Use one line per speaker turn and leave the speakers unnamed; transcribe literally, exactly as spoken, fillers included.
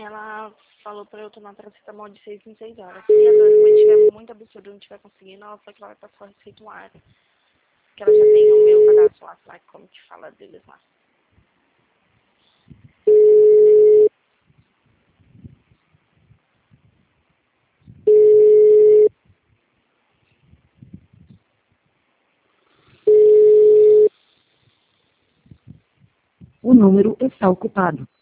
ela falou pra eu tomar paracetamol de seis em seis horas. Se a dor estiver muito absurda, não estiver conseguindo, ela falou que ela vai passar o receituário. Que ela já tem o meu cadastro lá, sei lá como que fala deles lá.
O número está ocupado.